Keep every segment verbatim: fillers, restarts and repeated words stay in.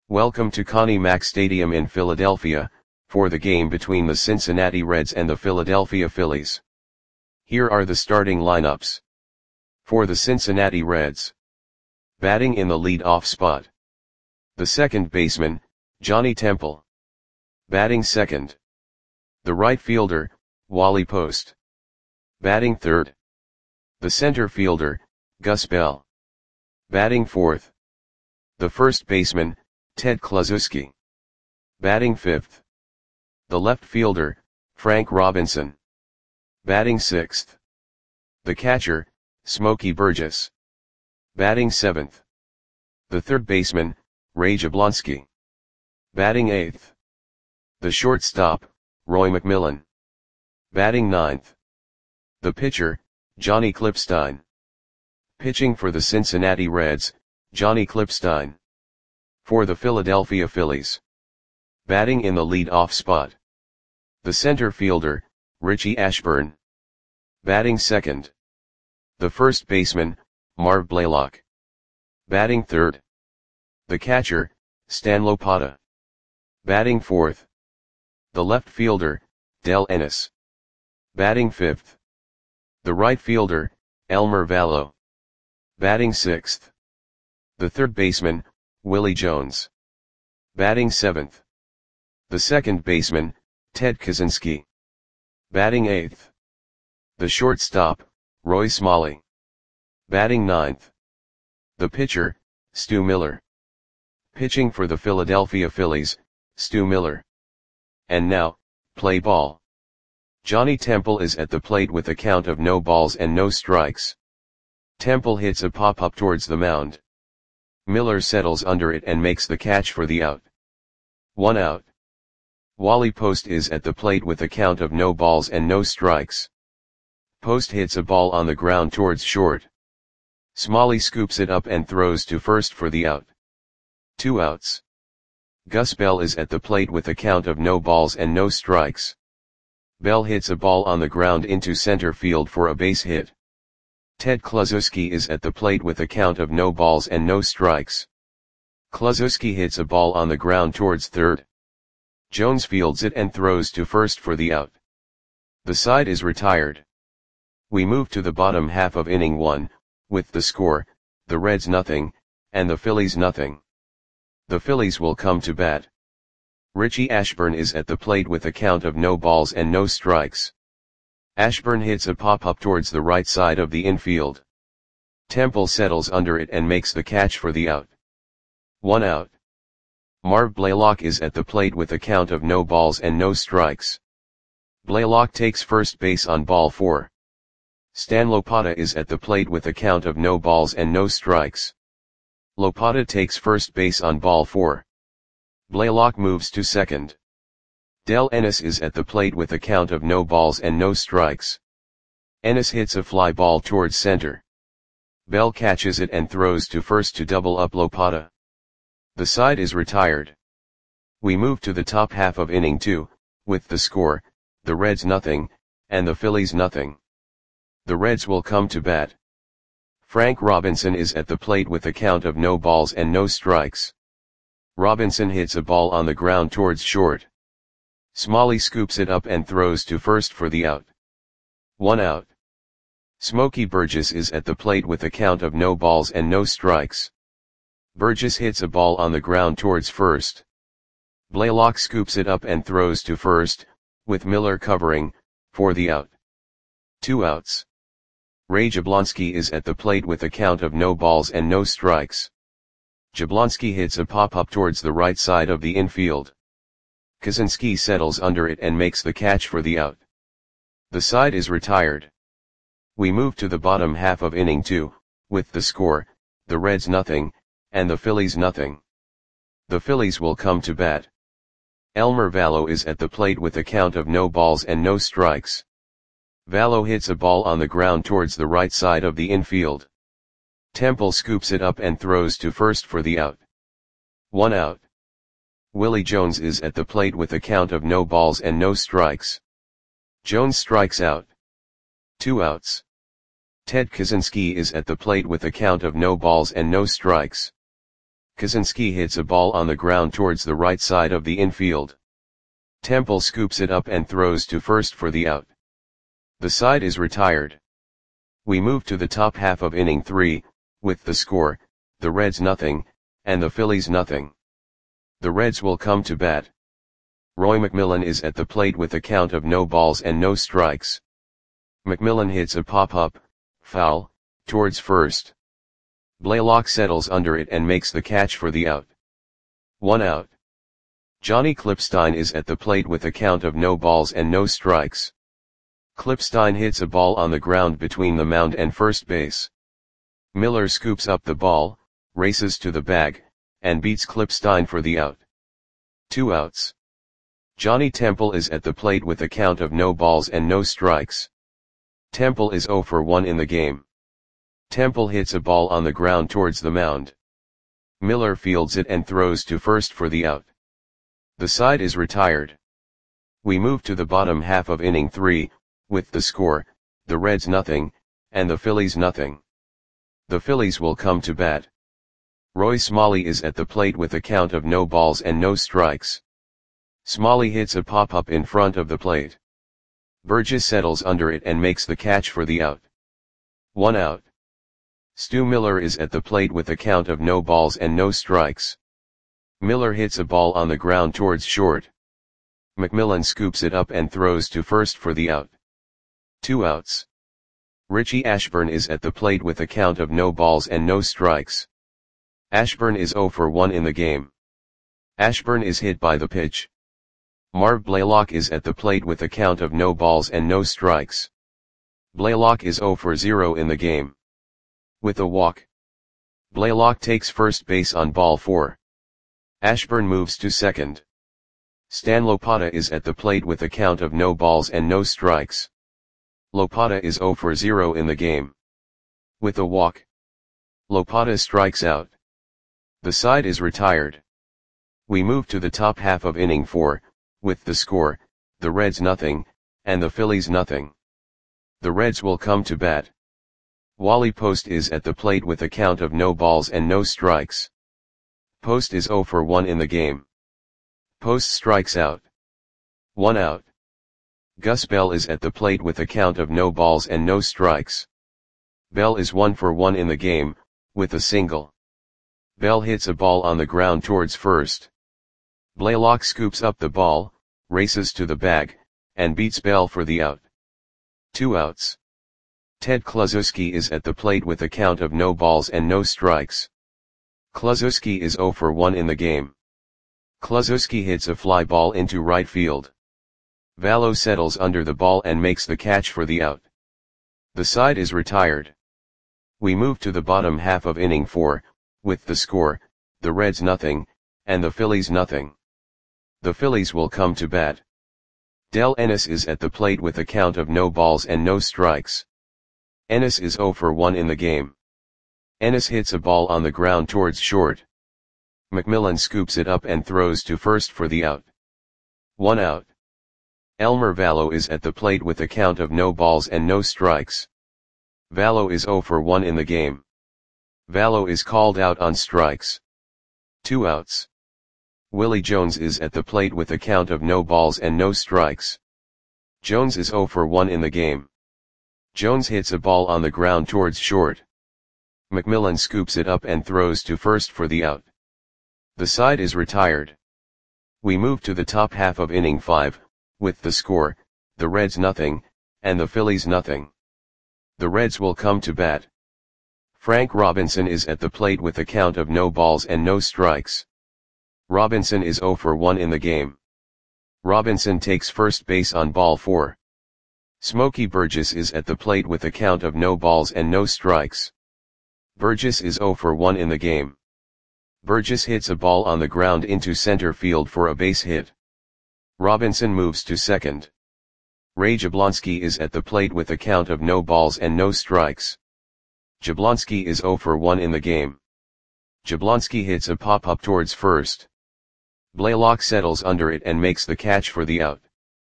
Welcome to Connie Mack Stadium in Philadelphia, for the game between the Cincinnati Reds and the Philadelphia Phillies. Here are the starting lineups. For the Cincinnati Reds. Batting in the lead-off spot. The second baseman, Johnny Temple. Batting second. The right fielder, Wally Post. Batting third. The center fielder, Gus Bell. Batting fourth. The first baseman, Ted Kluszewski. Batting fifth. The left fielder, Frank Robinson. Batting sixth. The catcher, Smokey Burgess. Batting seventh. The third baseman, Ray Jablonski. Batting eighth. The shortstop, Roy McMillan. Batting ninth. The pitcher, Johnny Klippstein. Pitching for the Cincinnati Reds, Johnny Klippstein. For the Philadelphia Phillies. Batting in the lead-off spot. The center fielder, Richie Ashburn. Batting second. The first baseman, Marv Blaylock. Batting third. The catcher, Stan Lopata. Batting fourth. The left fielder, Del Ennis. Batting fifth. The right fielder, Elmer Vallow. Batting sixth. The third baseman, Willie Jones. Batting seventh. The second baseman, Ted Kaczynski. Batting eighth. The shortstop, Roy Smalley. Batting ninth. The pitcher, Stu Miller. Pitching for the Philadelphia Phillies, Stu Miller. And now, play ball. Johnny Temple is at the plate with a count of no balls and no strikes. Temple hits a pop-up towards the mound. Miller settles under it and makes the catch for the out. One out. Wally Post is at the plate with a count of no balls and no strikes. Post hits a ball on the ground towards short. Smalley scoops it up and throws to first for the out. Two outs. Gus Bell is at the plate with a count of no balls and no strikes. Bell hits a ball on the ground into center field for a base hit. Ted Kluszewski is at the plate with a count of no balls and no strikes. Kluszewski hits a ball on the ground towards third. Jones fields it and throws to first for the out. The side is retired. We move to the bottom half of inning one, with the score, the Reds nothing, and the Phillies nothing. The Phillies will come to bat. Richie Ashburn is at the plate with a count of no balls and no strikes. Ashburn hits a pop-up towards the right side of the infield. Temple settles under it and makes the catch for the out. One out. Marv Blaylock is at the plate with a count of no balls and no strikes. Blaylock takes first base on ball four. Stan Lopata is at the plate with a count of no balls and no strikes. Lopata takes first base on ball four. Blaylock moves to second. Del Ennis is at the plate with a count of no balls and no strikes. Ennis hits a fly ball towards center. Bell catches it and throws to first to double up Lopata. The side is retired. We move to the top half of inning two, with the score, the Reds nothing, and the Phillies nothing. The Reds will come to bat. Frank Robinson is at the plate with a count of no balls and no strikes. Robinson hits a ball on the ground towards short. Smalley scoops it up and throws to first for the out. One out. Smokey Burgess is at the plate with a count of no balls and no strikes. Burgess hits a ball on the ground towards first. Blaylock scoops it up and throws to first, with Miller covering, for the out. Two outs. Ray Jablonski is at the plate with a count of no balls and no strikes. Jablonski hits a pop-up towards the right side of the infield. Kaczynski settles under it and makes the catch for the out. The side is retired. We move to the bottom half of inning two, with the score, the Reds nothing, and the Phillies nothing. The Phillies will come to bat. Elmer Vallow is at the plate with a count of no balls and no strikes. Vallow hits a ball on the ground towards the right side of the infield. Temple scoops it up and throws to first for the out. One out. Willie Jones is at the plate with a count of no balls and no strikes. Jones strikes out. Two outs. Ted Kaczynski is at the plate with a count of no balls and no strikes. Kaczynski hits a ball on the ground towards the right side of the infield. Temple scoops it up and throws to first for the out. The side is retired. We move to the top half of inning three, with the score, the Reds nothing, and the Phillies nothing. The Reds will come to bat. Roy McMillan is at the plate with a count of no balls and no strikes. McMillan hits a pop-up, foul, towards first. Blaylock settles under it and makes the catch for the out. One out. Johnny Klippstein is at the plate with a count of no balls and no strikes. Klippstein hits a ball on the ground between the mound and first base. Miller scoops up the ball, races to the bag, and beats Klippstein for the out. Two outs. Johnny Temple is at the plate with a count of no balls and no strikes. Temple is oh for one in the game. Temple hits a ball on the ground towards the mound. Miller fields it and throws to first for the out. The side is retired. We move to the bottom half of inning three, with the score, the Reds nothing, and the Phillies nothing. The Phillies will come to bat. Roy Smalley is at the plate with a count of no balls and no strikes. Smalley hits a pop-up in front of the plate. Burgess settles under it and makes the catch for the out. One out. Stu Miller is at the plate with a count of no balls and no strikes. Miller hits a ball on the ground towards short. McMillan scoops it up and throws to first for the out. Two outs. Richie Ashburn is at the plate with a count of no balls and no strikes. Ashburn is oh for one in the game. Ashburn is hit by the pitch. Marv Blaylock is at the plate with a count of no balls and no strikes. Blaylock is oh for zero in the game. With a walk, Blaylock takes first base on ball four. Ashburn moves to second. Stan Lopata is at the plate with a count of no balls and no strikes. Lopata is oh for zero in the game. With a walk, Lopata strikes out. The side is retired. We move to the top half of inning four, with the score, the Reds nothing, and the Phillies nothing. The Reds will come to bat. Wally Post is at the plate with a count of no balls and no strikes. Post is oh for one in the game. Post strikes out. One out. Gus Bell is at the plate with a count of no balls and no strikes. Bell is one for one in the game, with a single. Bell hits a ball on the ground towards first. Blaylock scoops up the ball, races to the bag, and beats Bell for the out. Two outs. Ted Kluszewski is at the plate with a count of no balls and no strikes. Kluszewski is oh for one in the game. Kluszewski hits a fly ball into right field. Vallow settles under the ball and makes the catch for the out. The side is retired. We move to the bottom half of inning four, with the score, the Reds nothing, and the Phillies nothing. The Phillies will come to bat. Del Ennis is at the plate with a count of no balls and no strikes. Ennis is oh for one in the game. Ennis hits a ball on the ground towards short. McMillan scoops it up and throws to first for the out. One out. Elmer Vallow is at the plate with a count of no balls and no strikes. Vallow is oh for one in the game. Vallow is called out on strikes. Two outs. Willie Jones is at the plate with a count of no balls and no strikes. Jones is oh for one in the game. Jones hits a ball on the ground towards short. McMillan scoops it up and throws to first for the out. The side is retired. We move to the top half of inning five, with the score, the Reds nothing, and the Phillies nothing. The Reds will come to bat. Frank Robinson is at the plate with a count of no balls and no strikes. Robinson is oh for one in the game. Robinson takes first base on ball four. Smokey Burgess is at the plate with a count of no balls and no strikes. Burgess is oh for one in the game. Burgess hits a ball on the ground into center field for a base hit. Robinson moves to second. Ray Jablonski is at the plate with a count of no balls and no strikes. Jablonski is oh for one in the game. Jablonski hits a pop-up towards first. Blaylock settles under it and makes the catch for the out.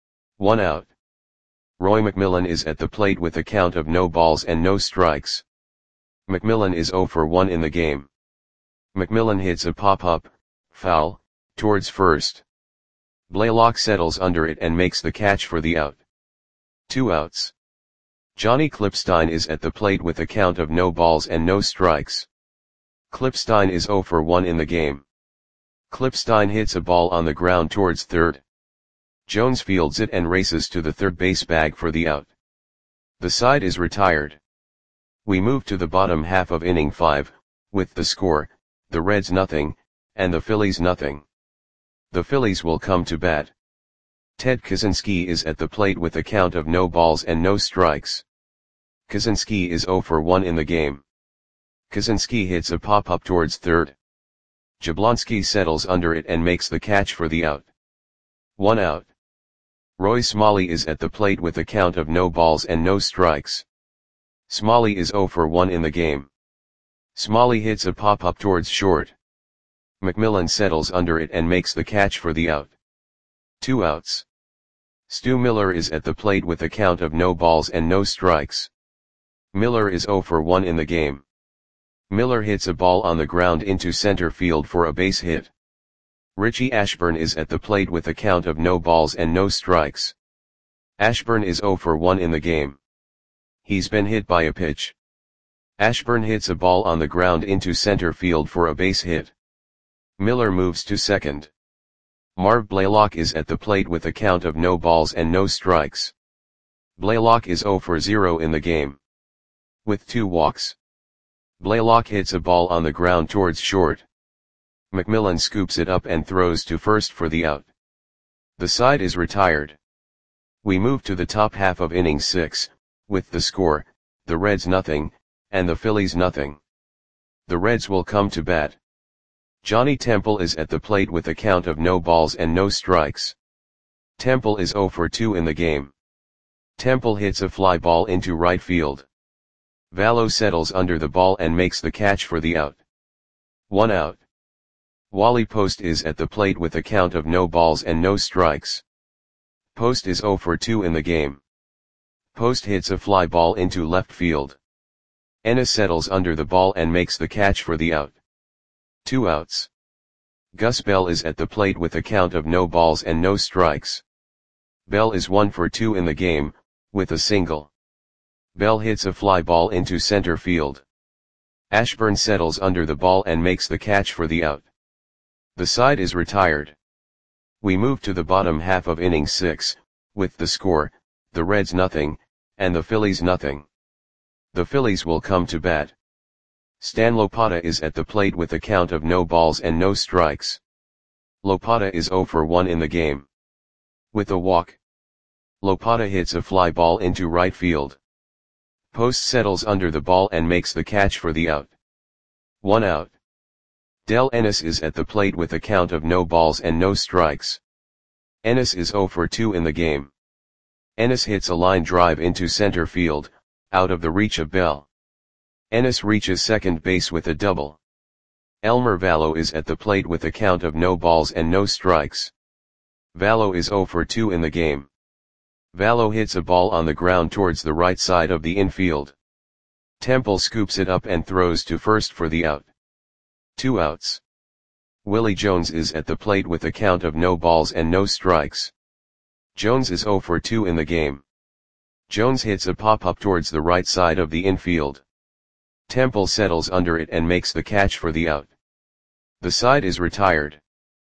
One out. Roy McMillan is at the plate with a count of no balls and no strikes. McMillan is oh for one in the game. McMillan hits a pop-up, foul, towards first. Blaylock settles under it and makes the catch for the out. Two outs. Johnny Klipstein is at the plate with a count of no balls and no strikes. Klipstein is zero for one in the game. Klipstein hits a ball on the ground towards third. Jones fields it and races to the third base bag for the out. The side is retired. We move to the bottom half of inning five, with the score, the Reds nothing, and the Phillies nothing. The Phillies will come to bat. Ted Kaczynski is at the plate with a count of no balls and no strikes. Kaczynski is zero for one in the game. Kaczynski hits a pop-up towards third. Jablonski settles under it and makes the catch for the out. One out. Roy Smalley is at the plate with a count of no balls and no strikes. Smalley is zero for one in the game. Smalley hits a pop-up towards short. McMillan settles under it and makes the catch for the out. Two outs. Stu Miller is at the plate with a count of no balls and no strikes. Miller is zero for one in the game. Miller hits a ball on the ground into center field for a base hit. Richie Ashburn is at the plate with a count of no balls and no strikes. Ashburn is zero for one in the game. He's been hit by a pitch. Ashburn hits a ball on the ground into center field for a base hit. Miller moves to second. Marv Blaylock is at the plate with a count of no balls and no strikes. Blaylock is zero for zero in the game. With two walks. Blaylock hits a ball on the ground towards short. McMillan scoops it up and throws to first for the out. The side is retired. We move to the top half of inning six, with the score, the Reds nothing, and the Phillies nothing. The Reds will come to bat. Johnny Temple is at the plate with a count of no balls and no strikes. Temple is zero for two in the game. Temple hits a fly ball into right field. Vallo settles under the ball and makes the catch for the out. One out. Wally Post is at the plate with a count of no balls and no strikes. Post is zero for two in the game. Post hits a fly ball into left field. Ennis settles under the ball and makes the catch for the out. Two outs. Gus Bell is at the plate with a count of no balls and no strikes. Bell is one for two in the game, with a single. Bell hits a fly ball into center field. Ashburn settles under the ball and makes the catch for the out. The side is retired. We move to the bottom half of inning six, with the score, the Reds nothing, and the Phillies nothing. The Phillies will come to bat. Stan Lopata is at the plate with a count of no balls and no strikes. Lopata is zero for one in the game. With a walk. Lopata hits a fly ball into right field. Post settles under the ball and makes the catch for the out. One out. Del Ennis is at the plate with a count of no balls and no strikes. Ennis is zero for two in the game. Ennis hits a line drive into center field, out of the reach of Bell. Ennis reaches second base with a double. Elmer Vallo is at the plate with a count of no balls and no strikes. Vallo is zero for two in the game. Vallo hits a ball on the ground towards the right side of the infield. Temple scoops it up and throws to first for the out. Two outs. Willie Jones is at the plate with a count of no balls and no strikes. Jones is zero for two in the game. Jones hits a pop-up towards the right side of the infield. Temple settles under it and makes the catch for the out. The side is retired.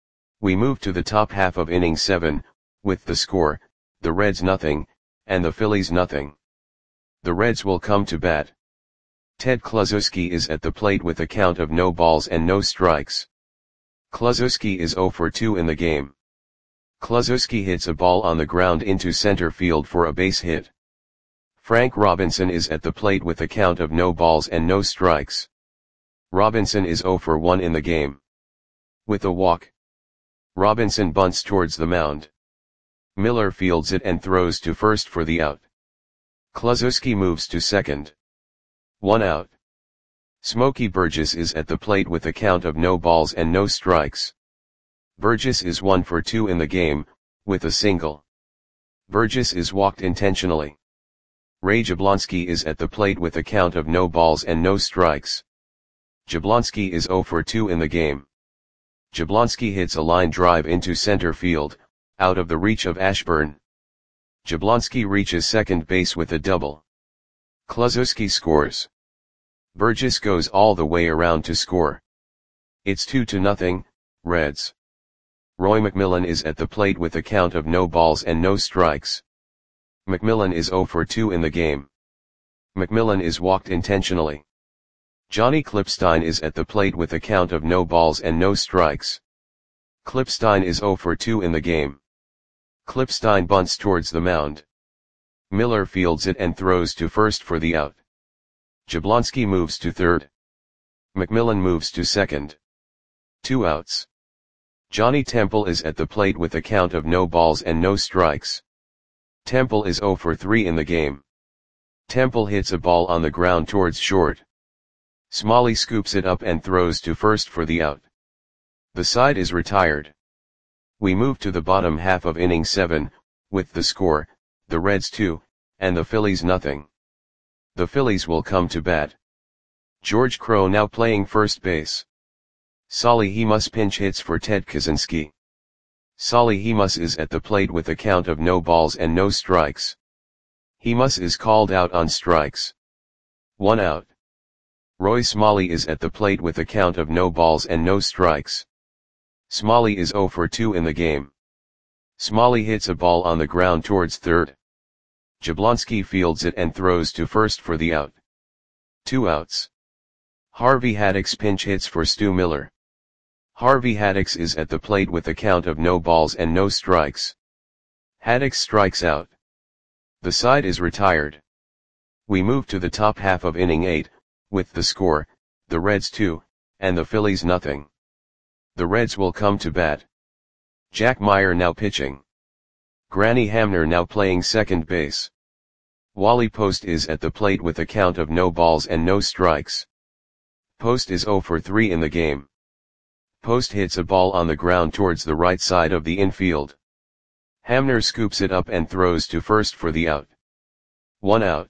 We move to the top half of inning seven, with the score, the Reds nothing, and the Phillies nothing. The Reds will come to bat. Ted Kluszewski is at the plate with a count of no balls and no strikes. Kluszewski is zero for two in the game. Kluszewski hits a ball on the ground into center field for a base hit. Frank Robinson is at the plate with a count of no balls and no strikes. Robinson is zero for one in the game. With a walk. Robinson bunts towards the mound. Miller fields it and throws to first for the out. Kluszewski moves to second. One out. Smokey Burgess is at the plate with a count of no balls and no strikes. Burgess is one for two in the game, with a single. Burgess is walked intentionally. Ray Jablonski is at the plate with a count of no balls and no strikes. Jablonski is zero for two in the game. Jablonski hits a line drive into center field, out of the reach of Ashburn. Jablonski reaches second base with a double. Kluszewski scores. Burgess goes all the way around to score. It's two to nothing, Reds. Roy McMillan is at the plate with a count of no balls and no strikes. McMillan is zero for two in the game. McMillan is walked intentionally. Johnny Klipstein is at the plate with a count of no balls and no strikes. Klipstein is zero for two in the game. Klipstein bunts towards the mound. Miller fields it and throws to first for the out. Jablonski moves to third. McMillan moves to second. Two outs. Johnny Temple is at the plate with a count of no balls and no strikes. Temple is zero for three in the game. Temple hits a ball on the ground towards short. Smalley scoops it up and throws to first for the out. The side is retired. We move to the bottom half of inning seven, with the score, the Reds two, and the Phillies nothing. The Phillies will come to bat. George Crowe now playing first base. Solly Hemus pinch hits for Ted Kaczynski. Solly Hemus is at the plate with a count of no balls and no strikes. Hemus is called out on strikes. One out. Roy Smalley is at the plate with a count of no balls and no strikes. Smalley is zero for two in the game. Smalley hits a ball on the ground towards third. Jablonski fields it and throws to first for the out. Two outs. Harvey Haddix pinch hits for Stu Miller. Harvey Haddix is at the plate with a count of no balls and no strikes. Haddix strikes out. The side is retired. We move to the top half of inning eight, with the score, the Reds two, and the Phillies nothing. The Reds will come to bat. Jack Meyer now pitching. Granny Hamner now playing second base. Wally Post is at the plate with a count of no balls and no strikes. Post is zero for three in the game. Post hits a ball on the ground towards the right side of the infield. Hamner scoops it up and throws to first for the out. One out.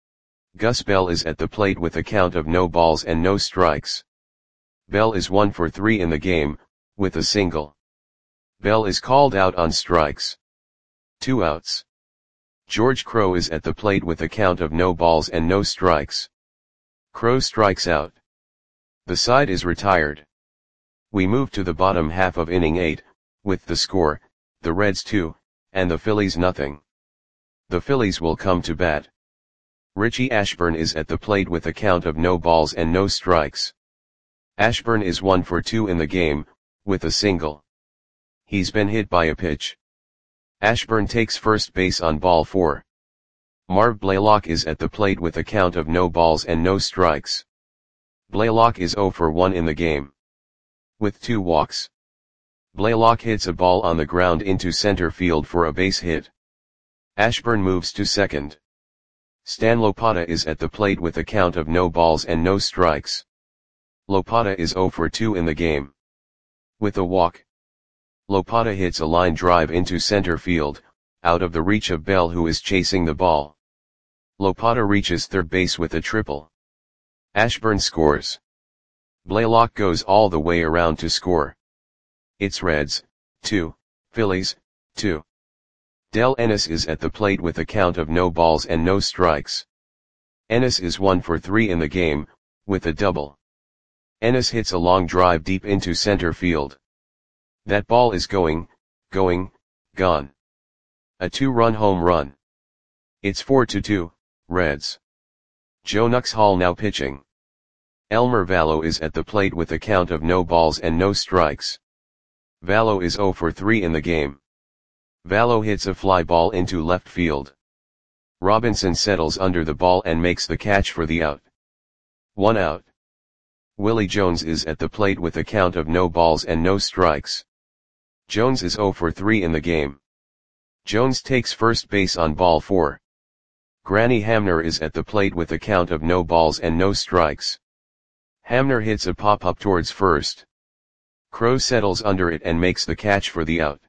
Gus Bell is at the plate with a count of no balls and no strikes. Bell is one for three in the game, with a single. Bell is called out on strikes. Two outs. George Crowe is at the plate with a count of no balls and no strikes. Crowe strikes out. The side is retired. We move to the bottom half of inning eight, with the score, the Reds two, and the Phillies nothing. The Phillies will come to bat. Richie Ashburn is at the plate with a count of no balls and no strikes. Ashburn is one for two in the game, with a single. He's been hit by a pitch. Ashburn takes first base on ball four. Marv Blaylock is at the plate with a count of no balls and no strikes. Blaylock is zero for one in the game. With two walks. Blaylock hits a ball on the ground into center field for a base hit. Ashburn moves to second. Stan Lopata is at the plate with a count of no balls and no strikes. Lopata is zero for two in the game. With a walk. Lopata hits a line drive into center field, out of the reach of Bell who is chasing the ball. Lopata reaches third base with a triple. Ashburn scores. Blaylock goes all the way around to score. It's Reds, two, Phillies, two. Del Ennis is at the plate with a count of no balls and no strikes. Ennis is one for three in the game, with a double. Ennis hits a long drive deep into center field. That ball is going, going, gone. A two-run home run. It's four to two, Reds. Joe Nuxhall now pitching. Elmer Vallow is at the plate with a count of no balls and no strikes. Vallow is zero for three in the game. Vallow hits a fly ball into left field. Robinson settles under the ball and makes the catch for the out. One out. Willie Jones is at the plate with a count of no balls and no strikes. Jones is zero for three in the game. Jones takes first base on ball four. Granny Hamner is at the plate with a count of no balls and no strikes. Hamner hits a pop-up towards first. Crowe settles under it and makes the catch for the out.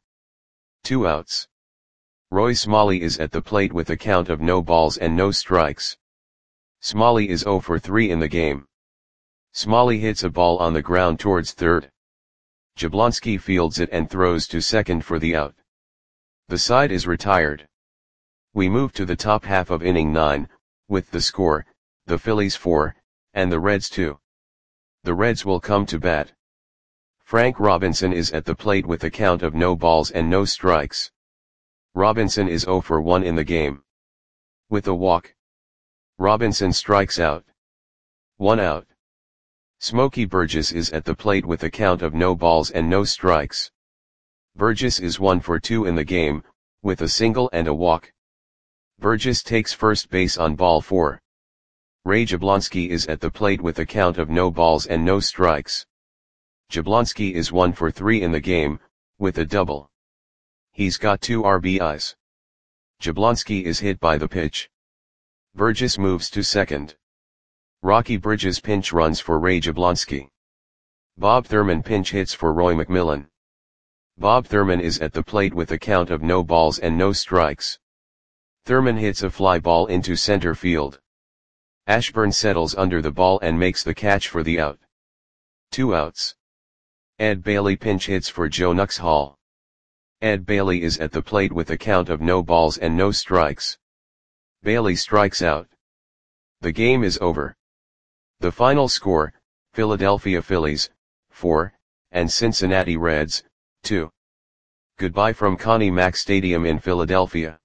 Two outs. Roy Smalley is at the plate with a count of no balls and no strikes. Smalley is zero for three in the game. Smalley hits a ball on the ground towards third. Jablonski fields it and throws to second for the out. The side is retired. We move to the top half of inning nine, with the score, the Phillies four, and the Reds two. The Reds will come to bat. Frank Robinson is at the plate with a count of no balls and no strikes. Robinson is zero for one in the game. With a walk, Robinson strikes out. One out. Smokey Burgess is at the plate with a count of no balls and no strikes. Burgess is one for two in the game, with a single and a walk. Burgess takes first base on ball four. Ray Jablonski is at the plate with a count of no balls and no strikes. Jablonski is one for three in the game, with a double. He's got two R B Is. Jablonski is hit by the pitch. Burgess moves to second. Rocky Bridges pinch runs for Ray Jablonski. Bob Thurman pinch hits for Roy McMillan. Bob Thurman is at the plate with a count of no balls and no strikes. Thurman hits a fly ball into center field. Ashburn settles under the ball and makes the catch for the out. Two outs. Ed Bailey pinch hits for Joe Nuxhall. Ed Bailey is at the plate with a count of no balls and no strikes. Bailey strikes out. The game is over. The final score, Philadelphia Phillies, four, and Cincinnati Reds, two. Goodbye from Connie Mack Stadium in Philadelphia.